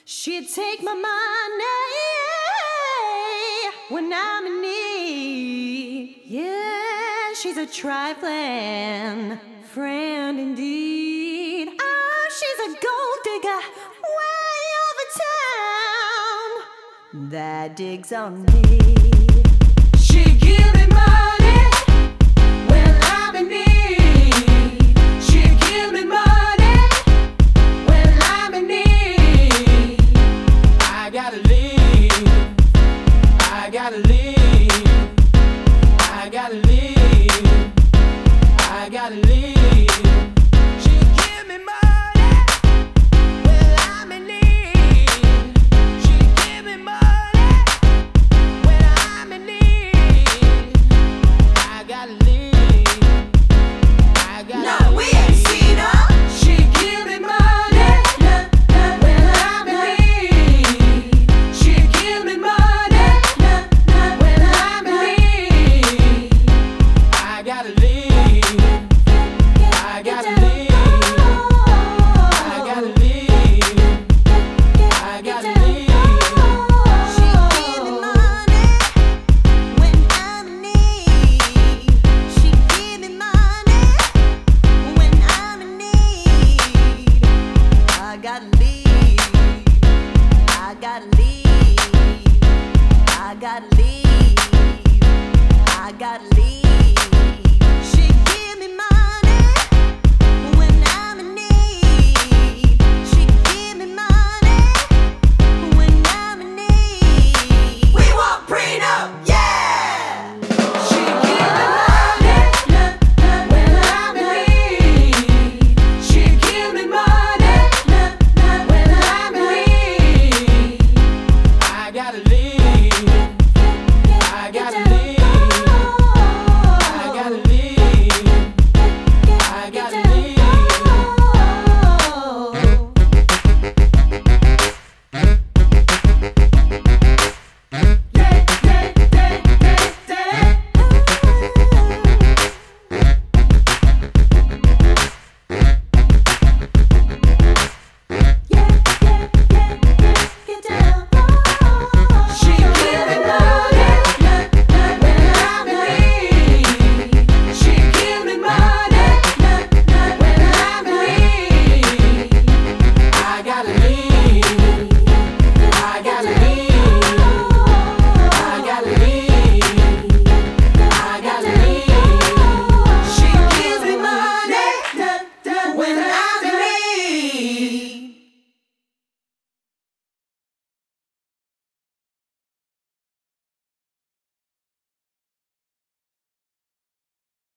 She'd take my money when I'm in need. Yeah, she's a trifling friend indeed. Oh, she's a gold digger way over town that digs on me. She give me money when I'm in need. She give me money when I'm in need. I gotta leave. I gotta leave. I gotta leave. I gotta leave. She give me money when I'm in need. She give me money when I'm in need. I gotta leave. I gotta leave. No, we ain't seen her. She give me money when I'm in need. She give me money when I'm in need. I gotta leave. I gotta leave. I gotta leave. I gotta leave. She give me money when I'm in need. She give me money when I'm in need. I gotta leave. I gotta leave. I gotta leave. I gotta leave.